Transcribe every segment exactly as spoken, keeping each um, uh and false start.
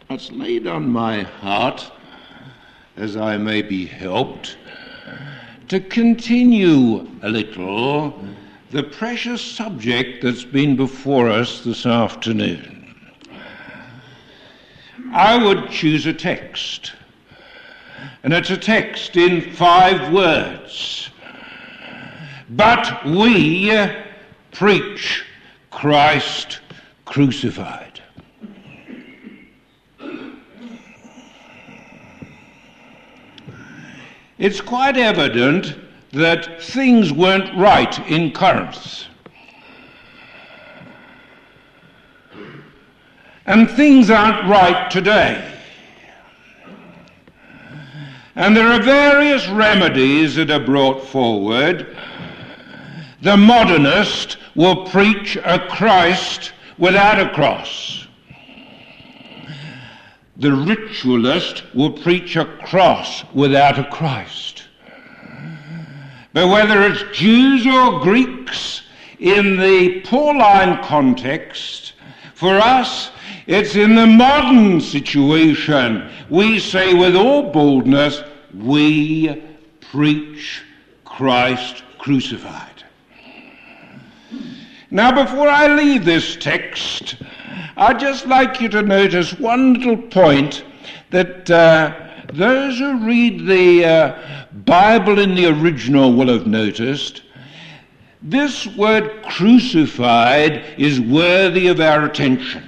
It's laid on my heart, as I may be helped, to continue a little the precious subject that's been before us this afternoon. I would choose a text, and it's a text in five words. But we preach Christ crucified. It's quite evident that things weren't right in Corinth. And things aren't right today. And there are various remedies that are brought forward. The modernist will preach a Christ without a cross. The ritualist will preach a cross without a Christ. But whether it's Jews or Greeks, in the Pauline context, for us, it's in the modern situation. We say with all boldness, we preach Christ crucified. Now, before I leave this text, I'd just like you to notice one little point that uh, those who read the uh, Bible in the original will have noticed. This word crucified is worthy of our attention.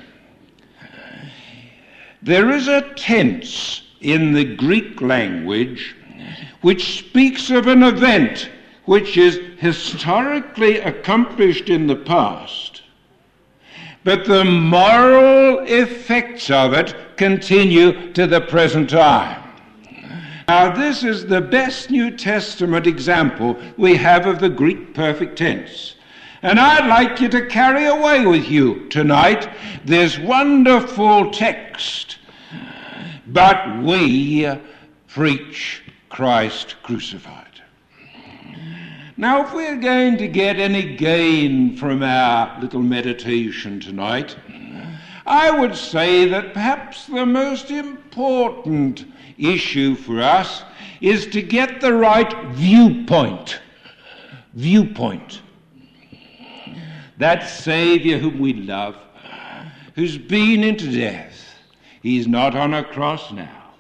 There is a tense in the Greek language which speaks of an event which is historically accomplished in the past, but the moral effects of it continue to the present time. Now, this is the best New Testament example we have of the Greek perfect tense. And I'd like you to carry away with you tonight this wonderful text. But we preach Christ crucified. Now, if we're going to get any gain from our little meditation tonight, I would say that perhaps the most important issue for us is to get the right viewpoint. Viewpoint. That Saviour whom we love, who's been into death, he's not on a cross now.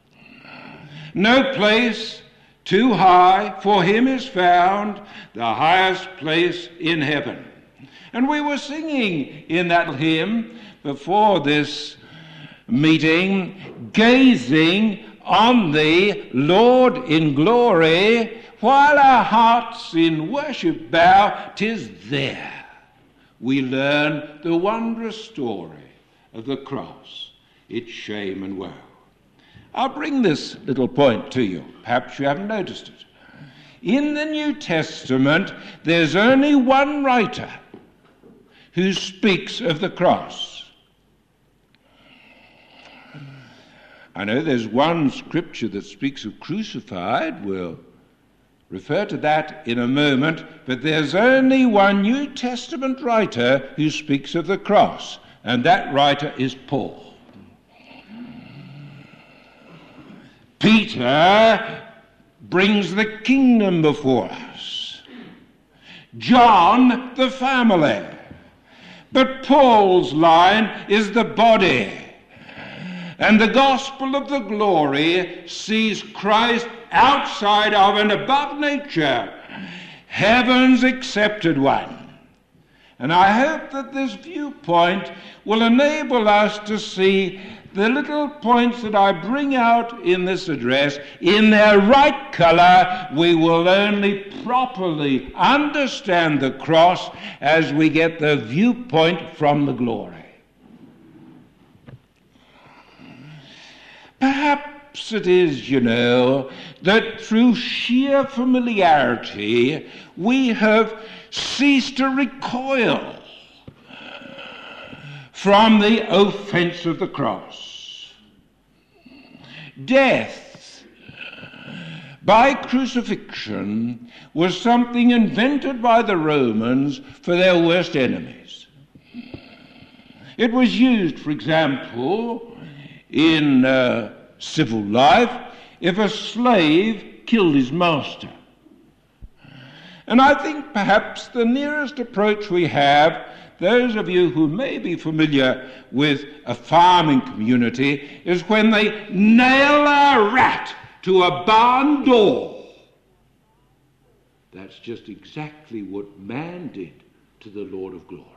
No place too high for him is found, the highest place in heaven. And we were singing in that hymn before this meeting, gazing on thee, Lord, in glory, while our hearts in worship bow, 'tis there we learn the wondrous story of the cross, its shame and woe. I'll bring this little point to you. Perhaps you haven't noticed it. In the New Testament, there's only one writer who speaks of the cross. I know there's one scripture that speaks of crucified. We'll refer to that in a moment. But there's only one New Testament writer who speaks of the cross, and that writer is Paul. Peter brings the kingdom before us. John, the family. But Paul's line is the body. And the gospel of the glory sees Christ outside of and above nature, heaven's accepted one. And I hope that this viewpoint will enable us to see the little points that I bring out in this address in their right colour. We will only properly understand the cross as we get the viewpoint from the glory. Perhaps it is, you know, that through sheer familiarity we have ceased to recoil from the offense of the cross. Death by crucifixion was something invented by the Romans for their worst enemies. It was used, for example, in uh, civil life if a slave killed his master. And I think perhaps the nearest approach we have, those of you who may be familiar with a farming community, is when they nail a rat to a barn door. That's just exactly what man did to the Lord of glory.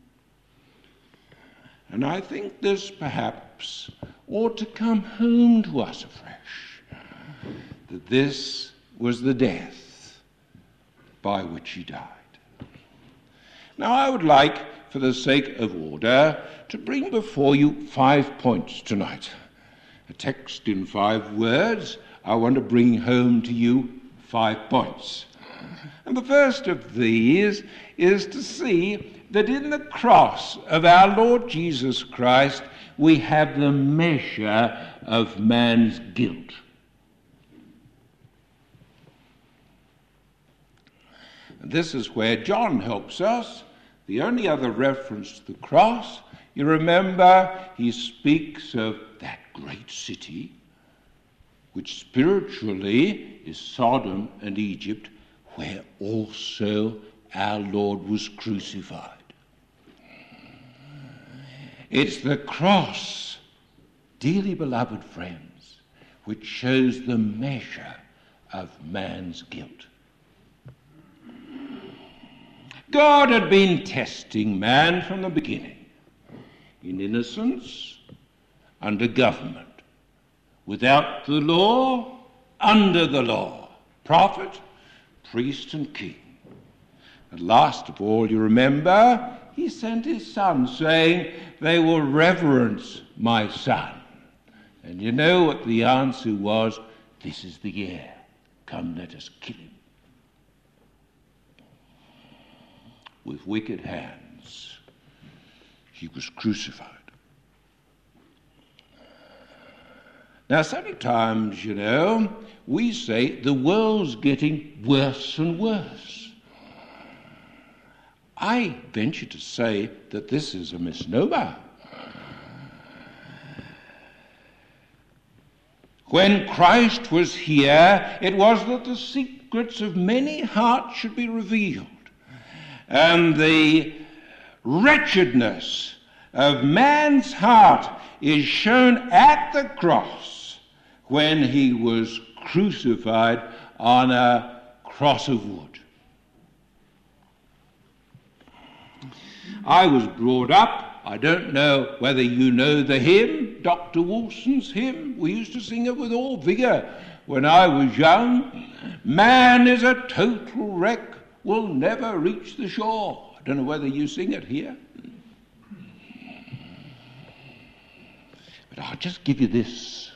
And I think this perhaps ought to come home to us afresh, that this was the death by which he died. Now I would like, for the sake of order, to bring before you five points tonight. A text in five words. I want to bring home to you five points. And the first of these is to see that in the cross of our Lord Jesus Christ we have the measure of man's guilt. And this is where John helps us. The only other reference to the cross, you remember, he speaks of that great city, which spiritually is Sodom and Egypt, where also our Lord was crucified. It's the cross, dearly beloved friends, which shows the measure of man's guilt. God had been testing man from the beginning, in innocence, under government, without the law, under the law, prophet, priest and king. And last of all, you remember, he sent his son, saying, they will reverence my son. And you know what the answer was? This is the heir. Come, let us kill him. With wicked hands, he was crucified. Now, sometimes, you know, we say the world's getting worse and worse. I venture to say that this is a misnomer. When Christ was here, it was that the secrets of many hearts should be revealed, and the wretchedness of man's heart is shown at the cross when he was crucified on a cross of wood. I was brought up, I don't know whether you know the hymn, Doctor Wilson's hymn. We used to sing it with all vigour when I was young. Man is a total wreck, will never reach the shore. I don't know whether you sing it here. But I'll just give you this.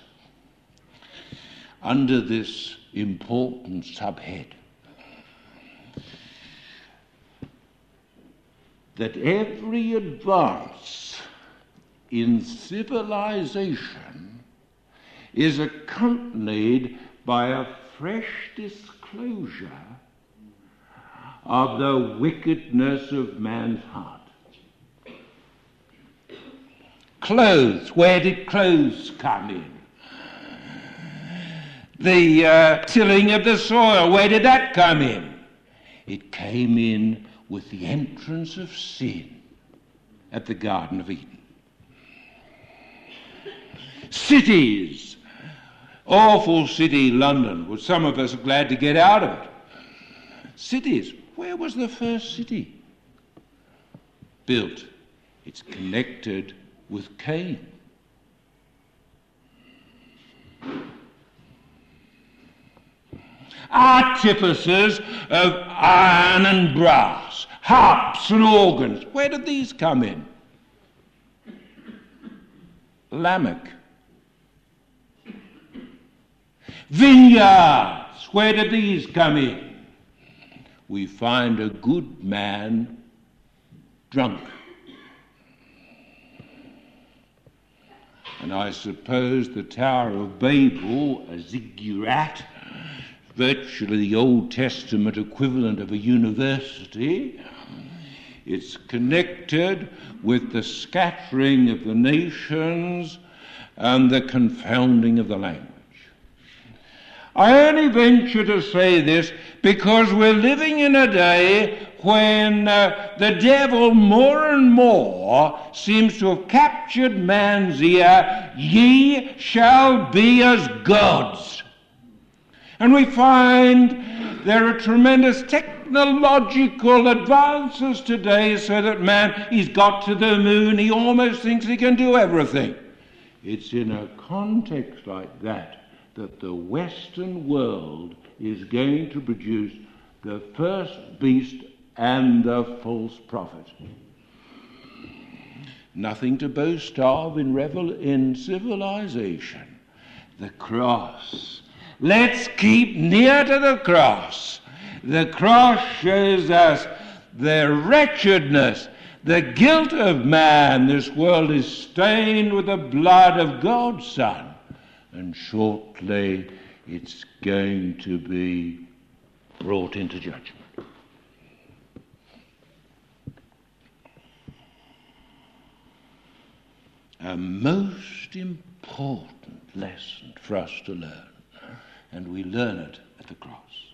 Under this important subhead, that every advance in civilization is accompanied by a fresh disclosure of the wickedness of man's heart. Clothes, where did clothes come in? The uh, tilling of the soil, where did that come in? It came in with the entrance of sin at the Garden of Eden. Cities, awful city London, which some of us are glad to get out of it. Cities, where was the first city built? It's connected with Cain. Artificers of iron and brass, harps and organs. Where did these come in? Lamech. Vineyards. Where did these come in? We find a good man drunk. And I suppose the Tower of Babel, a ziggurat, virtually the Old Testament equivalent of a university. It's connected with the scattering of the nations and the confounding of the language. I only venture to say this because we're living in a day when uh, the devil more and more seems to have captured man's ear. Ye shall be as gods. And we find there are tremendous technological advances today so that man, he's got to the moon, he almost thinks he can do everything. It's in a context like that that the Western world is going to produce the first beast and the false prophet. Nothing to boast of in, revel- in civilization. The cross. Let's keep near to the cross. The cross shows us the wretchedness, the guilt of man. This world is stained with the blood of God's Son. And shortly it's going to be brought into judgment. A most important lesson for us to learn, and we learn it at the cross.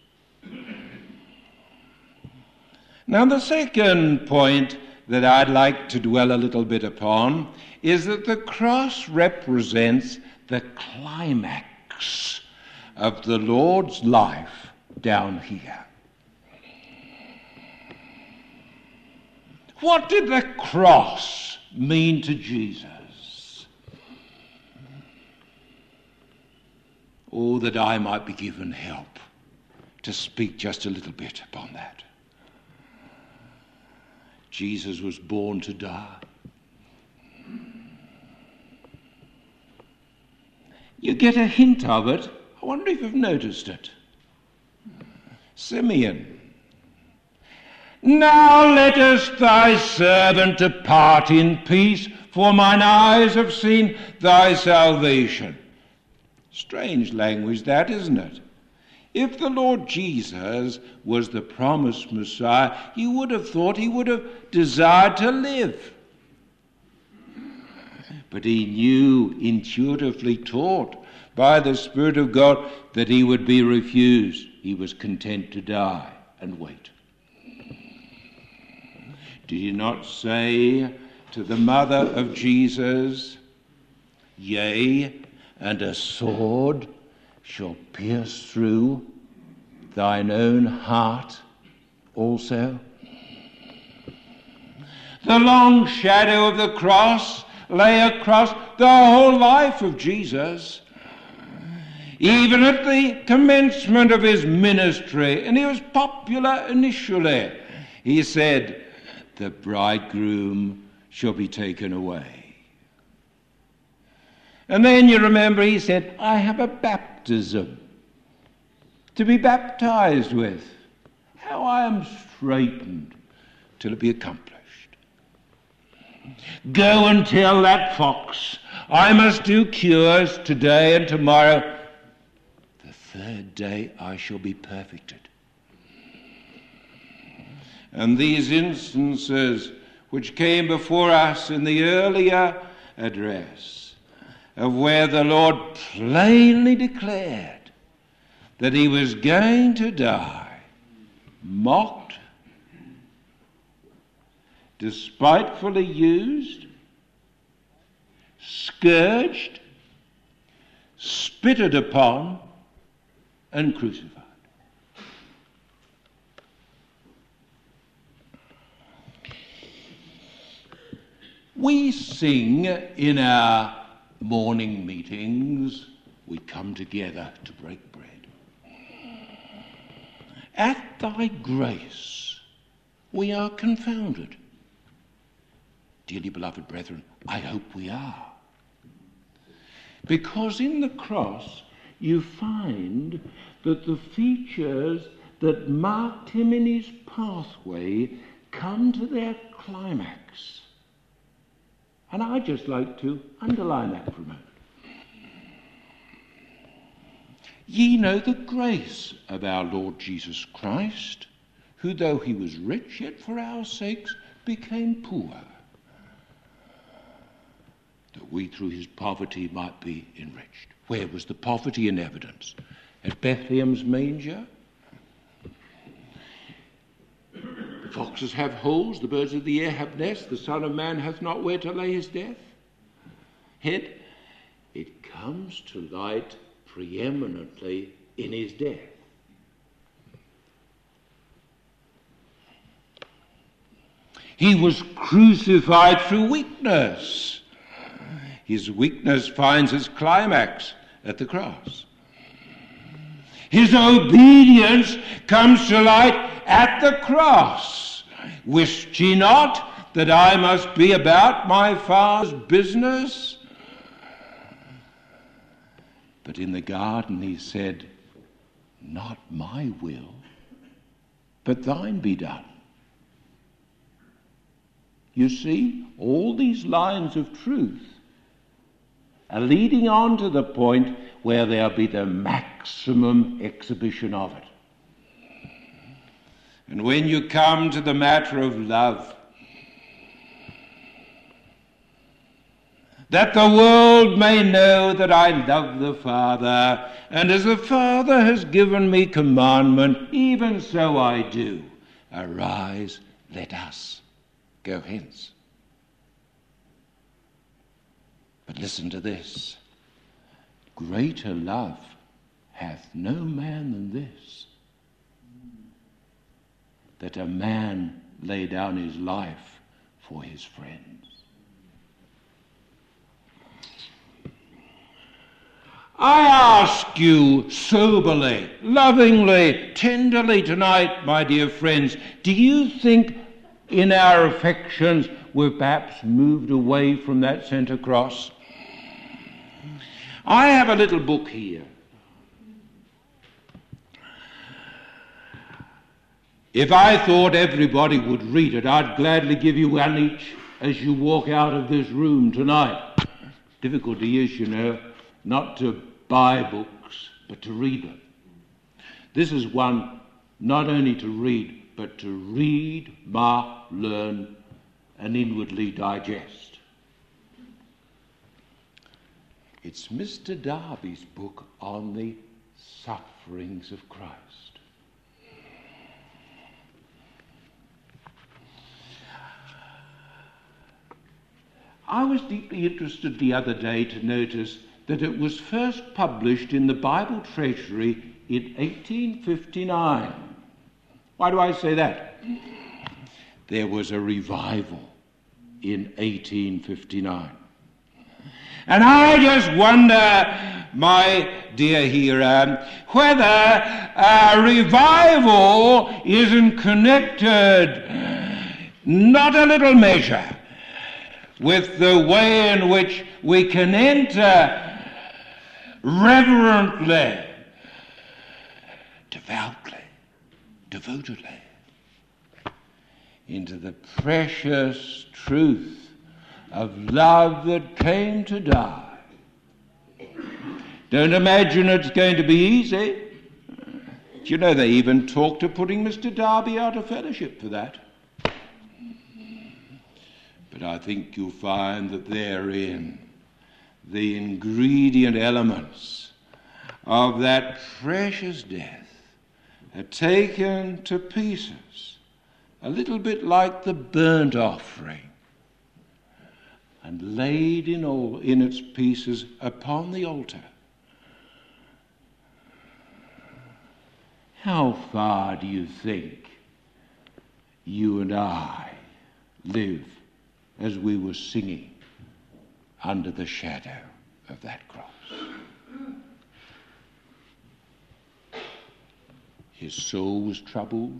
Now, the second point that I'd like to dwell a little bit upon is that the cross represents the climax of the Lord's life down here. What did the cross mean to Jesus? Oh, that I might be given help to speak just a little bit upon that. Jesus was born to die. You get a hint of it. I wonder if you've noticed it. Simeon. Now lettest thy servant depart in peace, for mine eyes have seen thy salvation. Strange language that, isn't it? If the Lord Jesus was the promised Messiah, you would have thought he would have desired to live. But he knew, intuitively taught by the Spirit of God, that he would be refused. He was content to die and wait. Did he not say to the mother of Jesus, yea, and a sword shall pierce through thine own heart also? The long shadow of the cross lay across the whole life of Jesus. Even at the commencement of his ministry, and he was popular initially, he said, the bridegroom shall be taken away. And then you remember he said, I have a baptism to be baptized with. How I am straitened till it be accomplished. Go and tell that fox, I must do cures today and tomorrow. The third day I shall be perfected. And these instances which came before us in the earlier address, of where the Lord plainly declared that he was going to die, mocked, despitefully used, scourged, spitted upon, and crucified. We sing in our morning meetings, we come together to break bread. At thy grace we are confounded. Dearly beloved brethren, I hope we are. Because in the cross you find that the features that marked him in his pathway come to their climax. And I'd just like to underline that for a moment. Ye know the grace of our Lord Jesus Christ, who though he was rich, yet for our sakes became poor, that we through his poverty might be enriched. Where was the poverty in evidence? At Bethlehem's manger? The foxes have holes, the birds of the air have nests, the Son of Man hath not where to lay his death. Head, it comes to light preeminently in his death. He was crucified through weakness. His weakness finds its climax at the cross. His obedience comes to light at the cross. Wist ye not that I must be about my Father's business? But in the garden he said, not my will, but thine be done. You see, all these lines of truth are leading on to the point where there'll be the maximum exhibition of it. And when you come to the matter of love, that the world may know that I love the Father, and as the Father has given me commandment, even so I do. Arise, let us go hence. But listen to this. Greater love hath no man than this, that a man lay down his life for his friends. I ask you soberly, lovingly, tenderly tonight, my dear friends, do you think in our affections we've perhaps moved away from that centre cross? I have a little book here. If I thought everybody would read it, I'd gladly give you one each as you walk out of this room tonight. Difficulty is, you know, not to buy books, but to read them. This is one not only to read, but to read, mark, learn, and inwardly digest. It's Mister Darby's book on the sufferings of Christ. I was deeply interested the other day to notice that it was first published in the Bible Treasury in eighteen fifty-nine. Why do I say that? There was a revival in eighteen fifty-nine. And I just wonder, my dear hearer, whether a revival isn't connected, not a little measure, with the way in which we can enter reverently, devoutly, devotedly into the precious truth of love that came to die. Don't imagine it's going to be easy. Do you know they even talked of putting Mister Darby out of fellowship for that? But I think you'll find that therein the ingredient elements of that precious death are taken to pieces, a little bit like the burnt offering, and laid in all in its pieces upon the altar. How far do you think you and I live as we were singing under the shadow of that cross? His soul was troubled.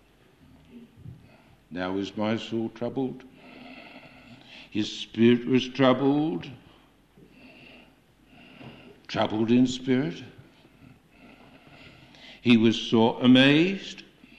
Now is my soul troubled. His spirit was troubled, troubled in spirit. He was sore amazed.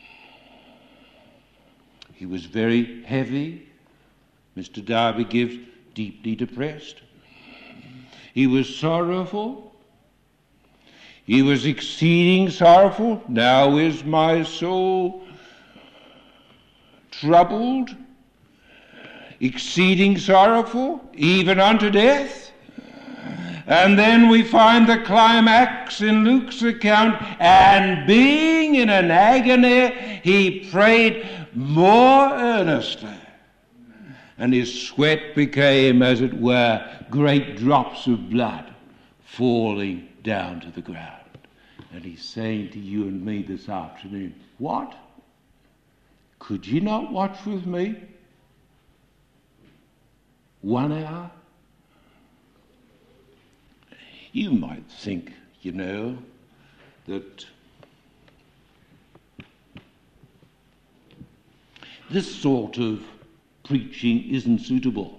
He was very heavy. Mister Darby gives deeply depressed. He was sorrowful. He was exceeding sorrowful. Now is my soul troubled. exceeding sorrowful, even unto death. And then we find the climax in Luke's account, and being in an agony, he prayed more earnestly. And his sweat became, as it were, great drops of blood falling down to the ground. And he's saying to you and me this afternoon, what? Could you not watch with me? One hour? You might think, you know, that this sort of preaching isn't suitable.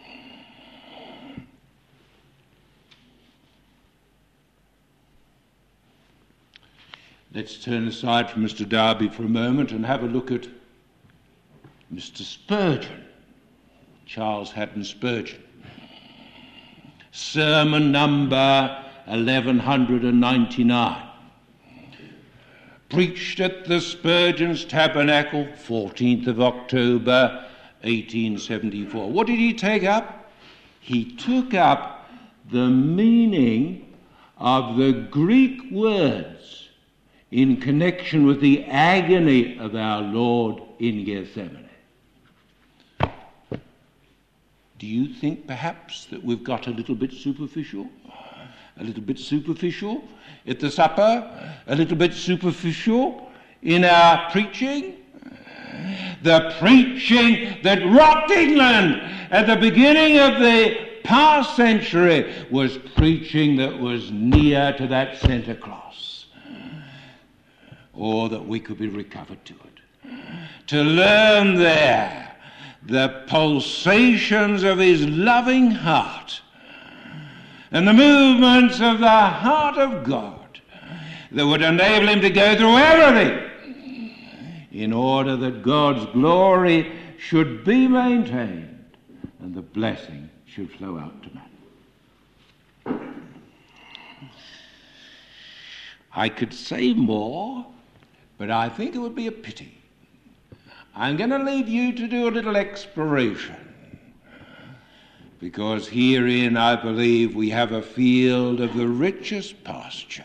Let's turn aside from Mister Darby for a moment and have a look at Mister Spurgeon, Charles Haddon Spurgeon. Sermon number eleven ninety-nine. Preached at the Spurgeon's Tabernacle, fourteenth of October, eighteen seventy-four. What did he take up? He took up the meaning of the Greek words in connection with the agony of our Lord in Gethsemane. Do you think perhaps that we've got a little bit superficial? A little bit superficial at the supper? A little bit superficial in our preaching? The preaching that rocked England at the beginning of the past century was preaching that was near to that centre cross, or that we could be recovered to it. To learn there the pulsations of his loving heart and the movements of the heart of God that would enable him to go through everything in order that God's glory should be maintained and the blessing should flow out to man. I could say more, but I think it would be a pity. I'm going to leave you to do a little exploration, because herein I believe we have a field of the richest pasture.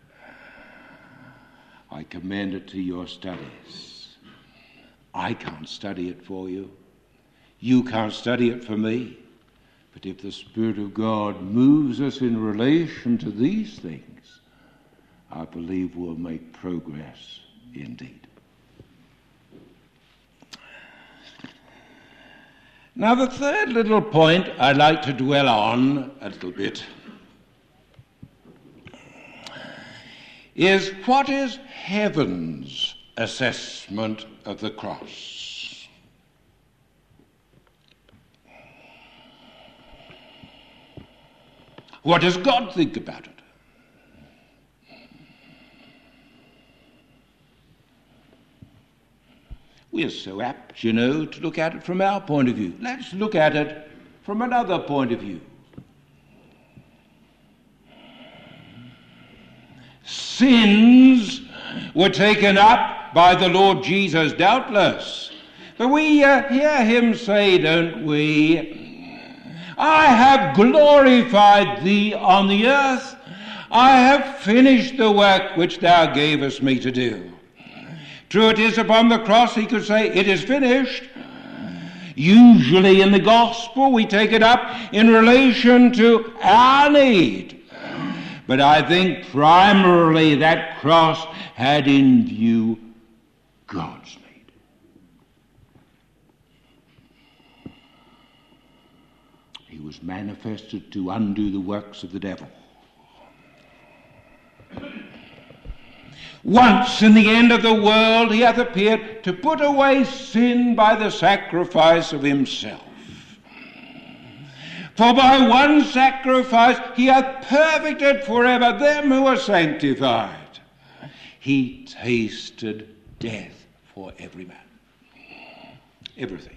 I commend it to your studies. I can't study it for you. You can't study it for me. But if the Spirit of God moves us in relation to these things, I believe we'll make progress indeed. Now, the third little point I'd like to dwell on a little bit is what is heaven's assessment of the cross? What does God think about it? We are so apt, you know, to look at it from our point of view. Let's look at it from another point of view. Sins were taken up by the Lord Jesus, doubtless. But we uh, hear him say, don't we, I have glorified thee on the earth. I have finished the work which thou gavest me to do. True it is, upon the cross he could say, it is finished. Usually in the gospel we take it up in relation to our need. But I think primarily that cross had in view God's need. He was manifested to undo the works of the devil. Once in the end of the world he hath appeared to put away sin by the sacrifice of himself. For by one sacrifice he hath perfected forever them who are sanctified. He tasted death for every man. Everything.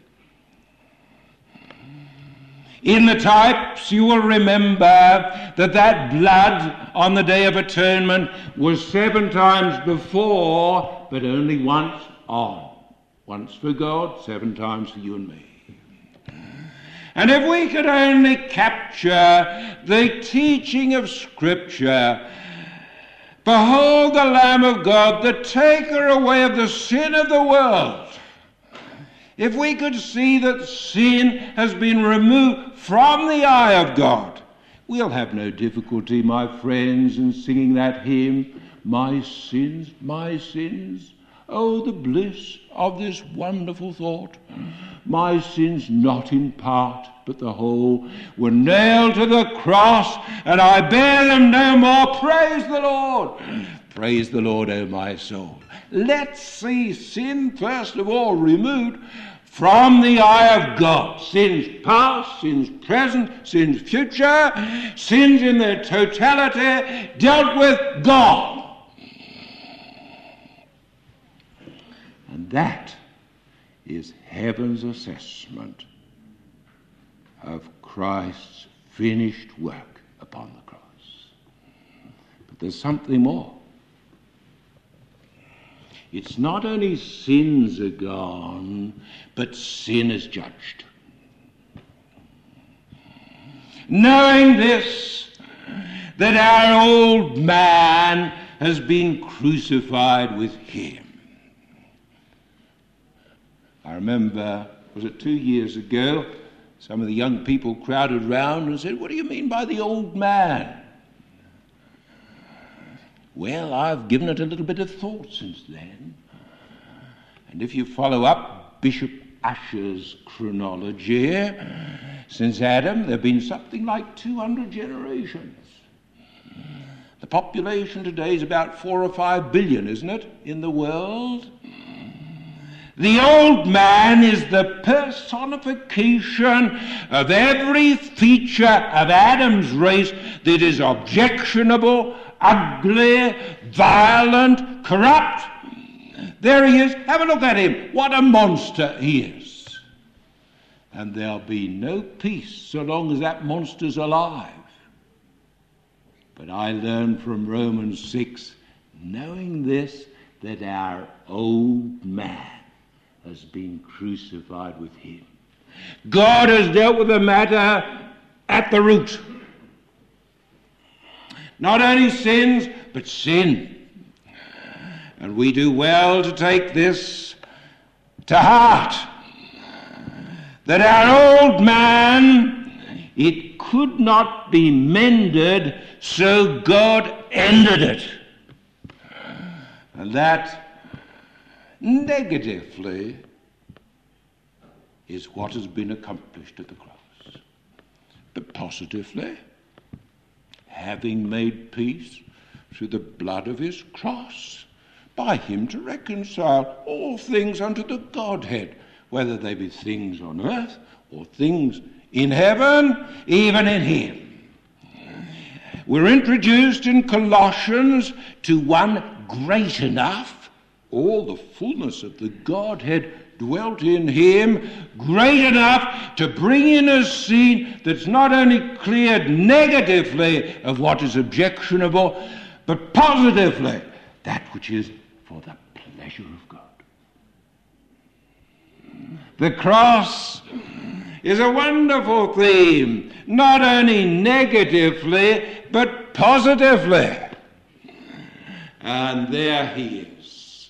In the types, you will remember that that blood on the Day of Atonement was seven times before, but only once on. Once for God, seven times for you and me. And if we could only capture the teaching of Scripture, behold the Lamb of God, the taker away of the sin of the world. If we could see that sin has been removed from the eye of God, we'll have no difficulty, my friends, in singing that hymn, my sins, my sins. Oh, the bliss of this wonderful thought. My sins, not in part, but the whole, were nailed to the cross, and I bear them no more. Praise the Lord. Praise the Lord, O my soul. Let's see sin, first of all, removed from the eye of God. Sins past, sins present, sins future, sins in their totality, dealt with God. And that is heaven's assessment of Christ's finished work upon the cross. But there's something more. It's not only sins are gone, but sin is judged. Knowing this, that our old man has been crucified with him. I remember, was it two years ago, some of the young people crowded round and said, what do you mean by the old man? Well, I've given it a little bit of thought since then. And if you follow up Bishop Ussher's chronology, since Adam, there have been something like two hundred generations. The population today is about four or five billion, isn't it, in the world? The old man is the personification of every feature of Adam's race that is objectionable, ugly, violent, corrupt. There he is. Have a look at him. What a monster he is. And there'll be no peace so long as that monster's alive. But I learned from Romans six, knowing this, that our old man has been crucified with him. God has dealt with the matter at the root. Not only sins, but sin. And we do well to take this to heart. That our old man, it could not be mended, so God ended it. And that negatively is what has been accomplished at the cross. But positively, having made peace through the blood of his cross, by him to reconcile all things unto the Godhead, whether they be things on earth or things in heaven, even in him. We're introduced in Colossians to one great enough, all the fullness of the Godhead dwelt in him, great enough to bring in a scene that's not only cleared negatively of what is objectionable, but positively that which is for the pleasure of God. The cross is a wonderful theme, not only negatively, but positively. And there he is,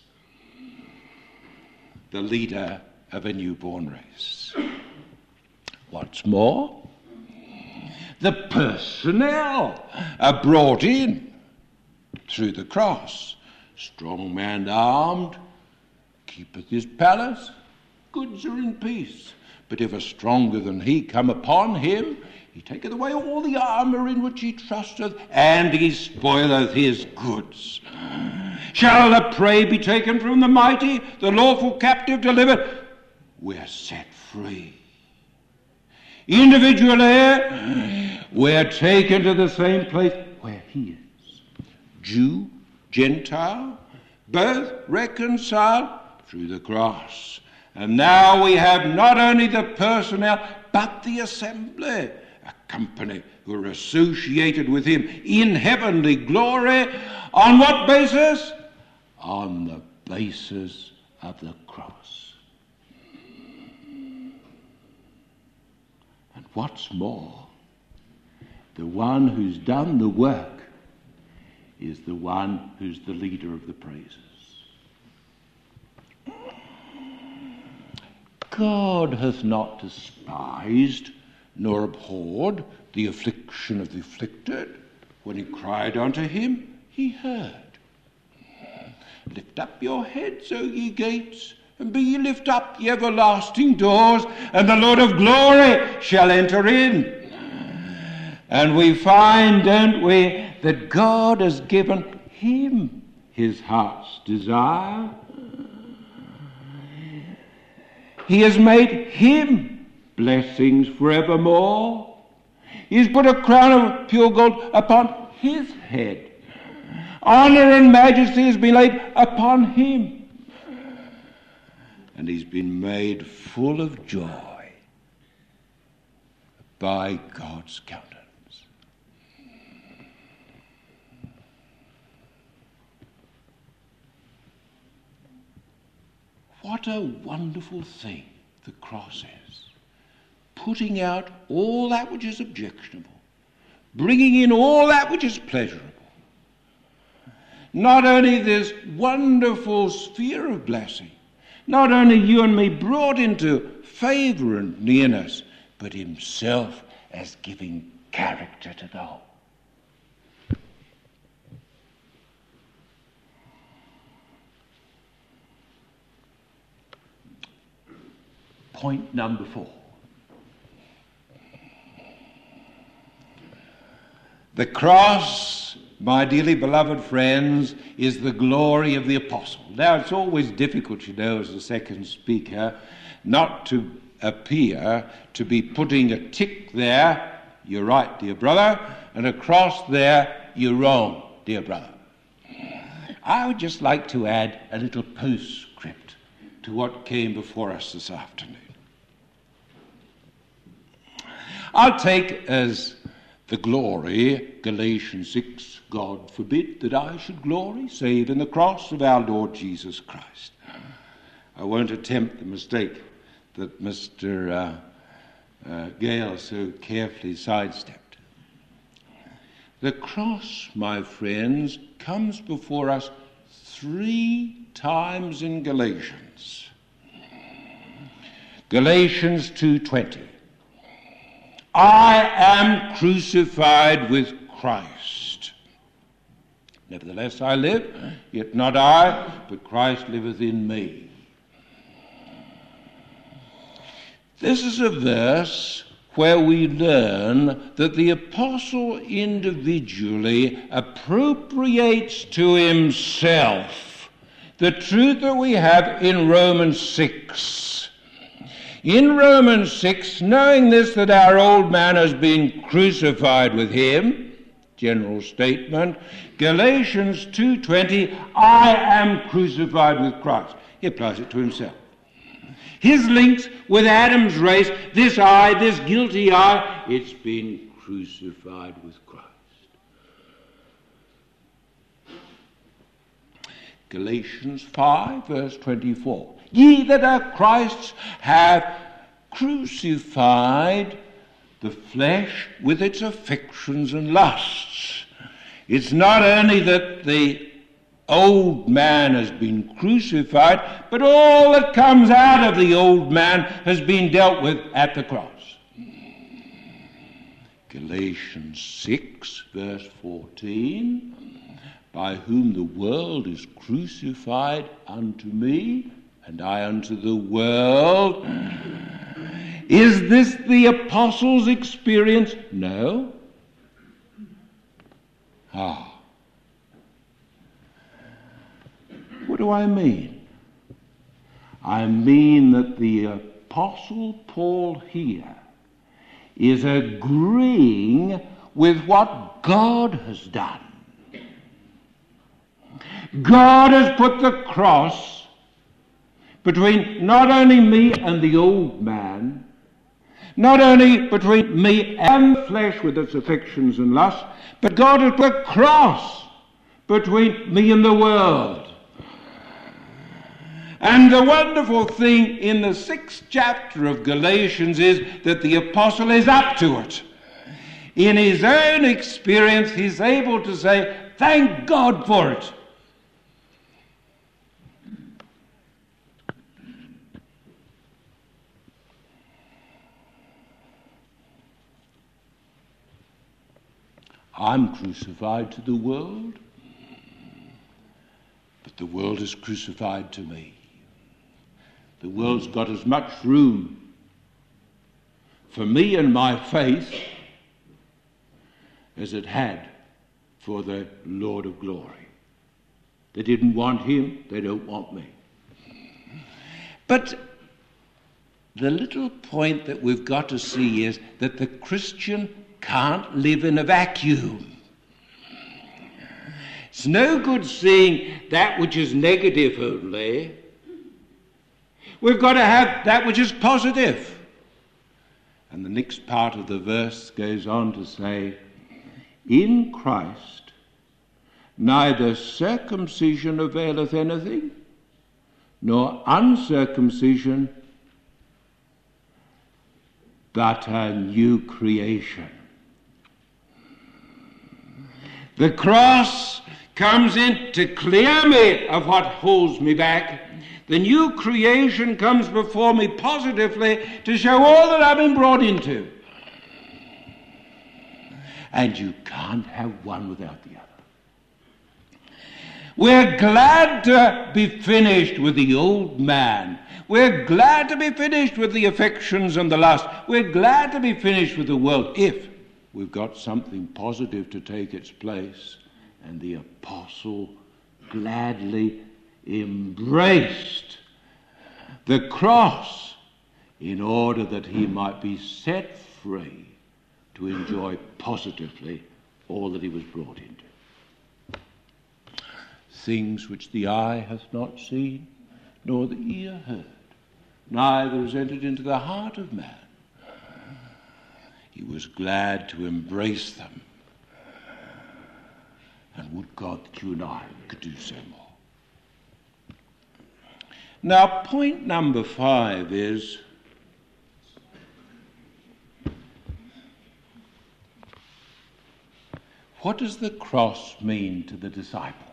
the leader of a newborn race. What's more, the personnel are brought in through the cross. Strong man armed keepeth his palace, goods are in peace. But if a stronger than he come upon him, he taketh away all the armour in which he trusteth, and he spoileth his goods. Shall the prey be taken from the mighty, the lawful captive delivered? We're set free. Individually, we're taken to the same place where he is. Jew, Gentile, both reconciled through the cross. And now we have not only the personnel, but the assembly, a company who are associated with him in heavenly glory. On what basis? On the basis of the cross. And What's more, the one who's done the work is the one who's the leader of the praises. God hath not despised nor abhorred the affliction of the afflicted. When he cried unto him, he heard. Lift up your heads, O ye gates, and be ye lift up, ye everlasting doors, and the Lord of glory shall enter in. And we find, don't we, that God has given him his heart's desire. He has made him blessings forevermore. He has put a crown of pure gold upon his head. Honor and majesty has been laid upon him. And he's been made full of joy by God's countenance. What a wonderful thing the cross is. Putting out all that which is objectionable. Bringing in all that which is pleasurable. Not only this wonderful sphere of blessing, not only you and me brought into favour and nearness, but himself as giving character to the whole. Point number four. The cross, my dearly beloved friends, is the glory of the apostle. Now, it's always difficult, you know, as the second speaker, not to appear to be putting a tick there, you're right, dear brother, and a cross there, you're wrong, dear brother. I would just like to add a little postscript to what came before us this afternoon. I'll take as the glory, Galatians six, God forbid that I should glory save in the cross of our Lord Jesus Christ. I won't attempt the mistake that Mister Uh, uh, Gale so carefully sidestepped. The cross, my friends, comes before us three times in Galatians. Galatians two twenty. I am crucified with Christ. Nevertheless I live, yet not I, but Christ liveth in me. This is a verse where we learn that the apostle individually appropriates to himself the truth that we have in Romans six. In Romans six, knowing this, that our old man has been crucified with him, general statement. Galatians two twenty, I am crucified with Christ. He applies it to himself. His links with Adam's race, this I, this guilty I, it's been crucified with Christ. Galatians five, verse twenty-four. Ye that are Christ's have crucified the flesh with its affections and lusts. It's not only that the old man has been crucified, but all that comes out of the old man has been dealt with at the cross. Galatians six, verse fourteen, by whom the world is crucified unto me, and I unto the world. Is this the apostles' experience? No. Ah. What do I mean? I mean that the apostle Paul here is agreeing with what God has done. God has put the cross between not only me and the old man, not only between me and the flesh with its affections and lusts, but God has put a cross between me and the world. And the wonderful thing in the sixth chapter of Galatians is that the apostle is up to it. In his own experience, he's able to say, thank God for it. I'm crucified to the world, but the world is crucified to me. The world's got as much room for me and my faith as it had for the Lord of glory. They didn't want him, they don't want me. But the little point that we've got to see is that the Christian can't live in a vacuum. It's no good seeing that which is negative only. We've got to have that which is positive. And the next part of the verse goes on to say, in Christ neither circumcision availeth anything, nor uncircumcision, but a new creation. The cross comes in to clear me of what holds me back. The new creation comes before me positively to show all that I've been brought into. And you can't have one without the other. We're glad to be finished with the old man. We're glad to be finished with the affections and the lust. We're glad to be finished with the world if we've got something positive to take its place. And the apostle gladly embraced the cross in order that he might be set free to enjoy positively all that he was brought into. Things which the eye hath not seen, nor the ear heard, neither has entered into the heart of man. He was glad to embrace them. And would God that you and I could do so more. Now, point number five is what does the cross mean to the disciple?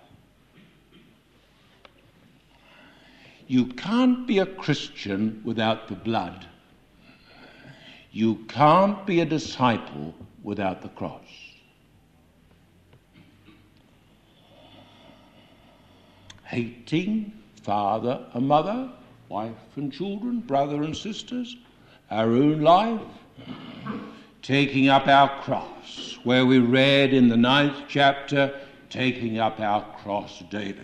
You can't be a Christian without the blood. You can't be a disciple without the cross. Hating father and mother, wife and children, brother and sisters, our own life, taking up our cross, where we read in the ninth chapter, taking up our cross daily.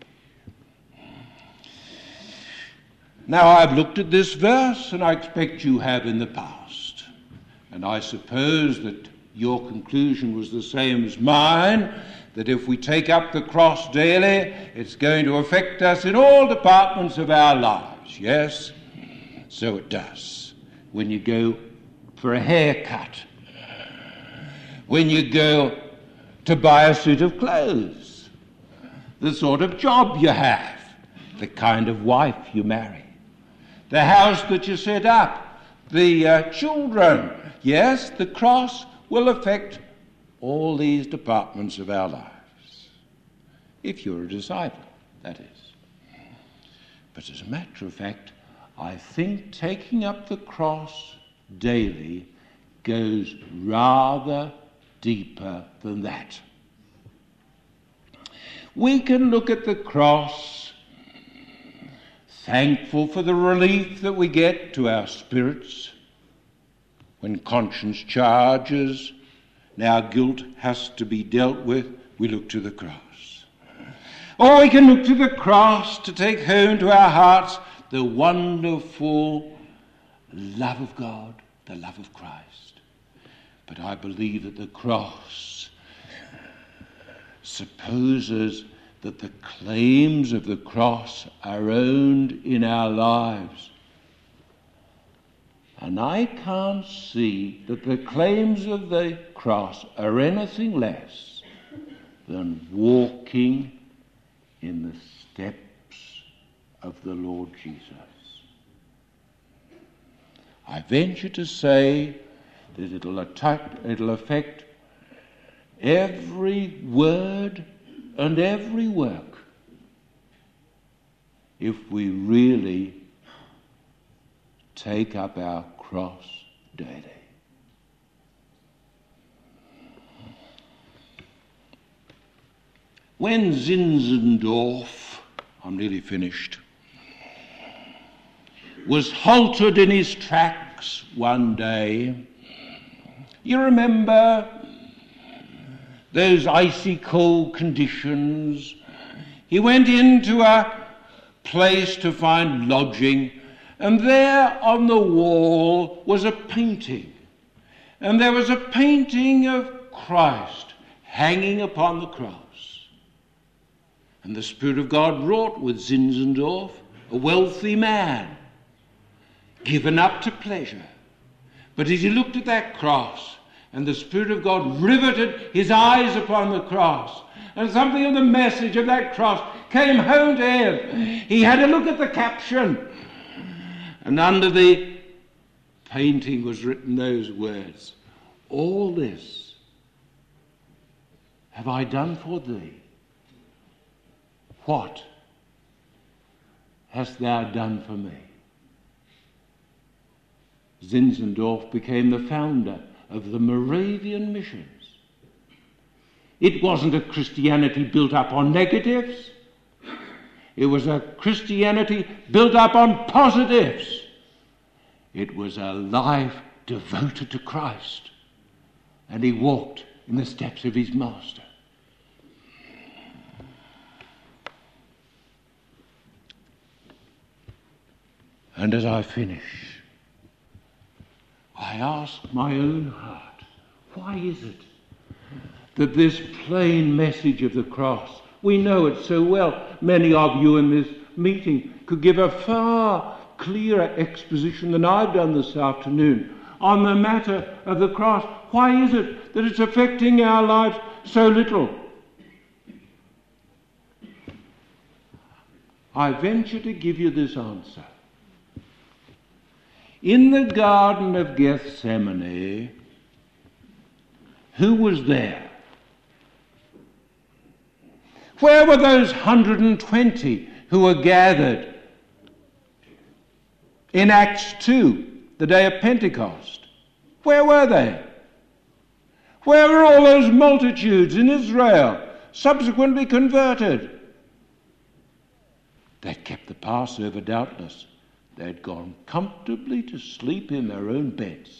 Now, I've looked at this verse, and I expect you have in the past. And I suppose that your conclusion was the same as mine, that if we take up the cross daily, it's going to affect us in all departments of our lives. Yes, so it does. When you go for a haircut, when you go to buy a suit of clothes, the sort of job you have, the kind of wife you marry, the house that you set up, the uh, children. Yes, the cross will affect all these departments of our lives. If you're a disciple, that is. But as a matter of fact, I think taking up the cross daily goes rather deeper than that. We can look at the cross, thankful for the relief that we get to our spirits when conscience charges and our guilt has to be dealt with. We look to the cross. Or we can look to the cross to take home to our hearts the wonderful love of God, the love of Christ. But I believe that the cross supposes that the claims of the cross are owned in our lives. And I can't see that the claims of the cross are anything less than walking in the steps of the Lord Jesus. I venture to say that it'll, attack, it'll affect every word and every work if we really take up our cross daily. When Zinzendorf, I'm nearly finished, was halted in his tracks one day, you remember those icy cold conditions. He went into a place to find lodging, and there on the wall was a painting. And there was a painting of Christ hanging upon the cross. And the Spirit of God wrought with Zinzendorf, a wealthy man, given up to pleasure. But as he looked at that cross, and the Spirit of God riveted his eyes upon the cross, and something of the message of that cross came home to him. He had a look at the caption, and under the painting was written those words, "All this have I done for thee. What hast thou done for me?" Zinzendorf became the founder of the Moravian missions. It wasn't a Christianity built up on negatives. It was a Christianity built up on positives. It was a life devoted to Christ, and he walked in the steps of his master. And as I finish, I ask my own heart, why is it that this plain message of the cross, we know it so well, many of you in this meeting could give a far clearer exposition than I've done this afternoon on the matter of the cross. Why is it that it's affecting our lives so little? I venture to give you this answer. In the Garden of Gethsemane, who was there? Where were those one hundred twenty who were gathered in Acts two, the day of Pentecost? Where were they? Where were all those multitudes in Israel subsequently converted? They kept the Passover, doubtless. They'd gone comfortably to sleep in their own beds.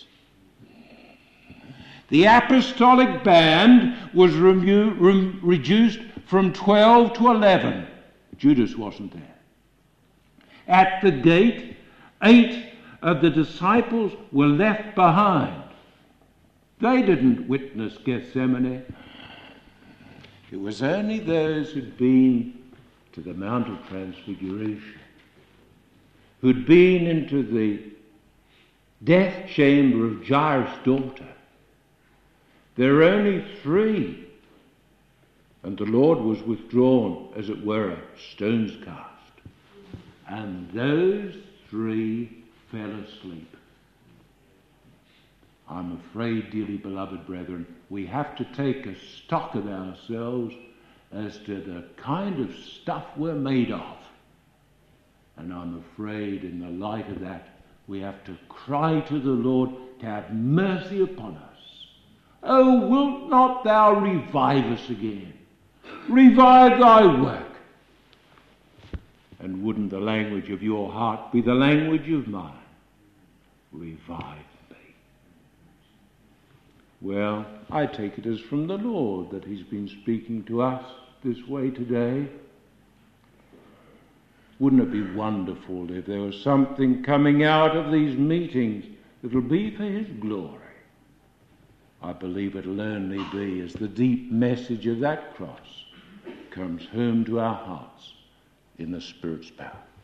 The apostolic band was remu- rem- reduced from twelve to eleven. Judas wasn't there. At the gate, eight of the disciples were left behind. They didn't witness Gethsemane. It was only those who'd been to the Mount of Transfiguration, who'd been into the death chamber of Jairus' daughter. There were only three, and the Lord was withdrawn, as it were, a stone's cast. And those three fell asleep. I'm afraid, dearly beloved brethren, we have to take a stock of ourselves as to the kind of stuff we're made of. And I'm afraid in the light of that, we have to cry to the Lord to have mercy upon us. Oh, wilt not thou revive us again? Revive thy work. And wouldn't the language of your heart be the language of mine? Revive me. Well, I take it as from the Lord that he's been speaking to us this way today. Wouldn't it be wonderful if there was something coming out of these meetings that'll be for his glory? I believe it'll only be as the deep message of that cross comes home to our hearts in the Spirit's power.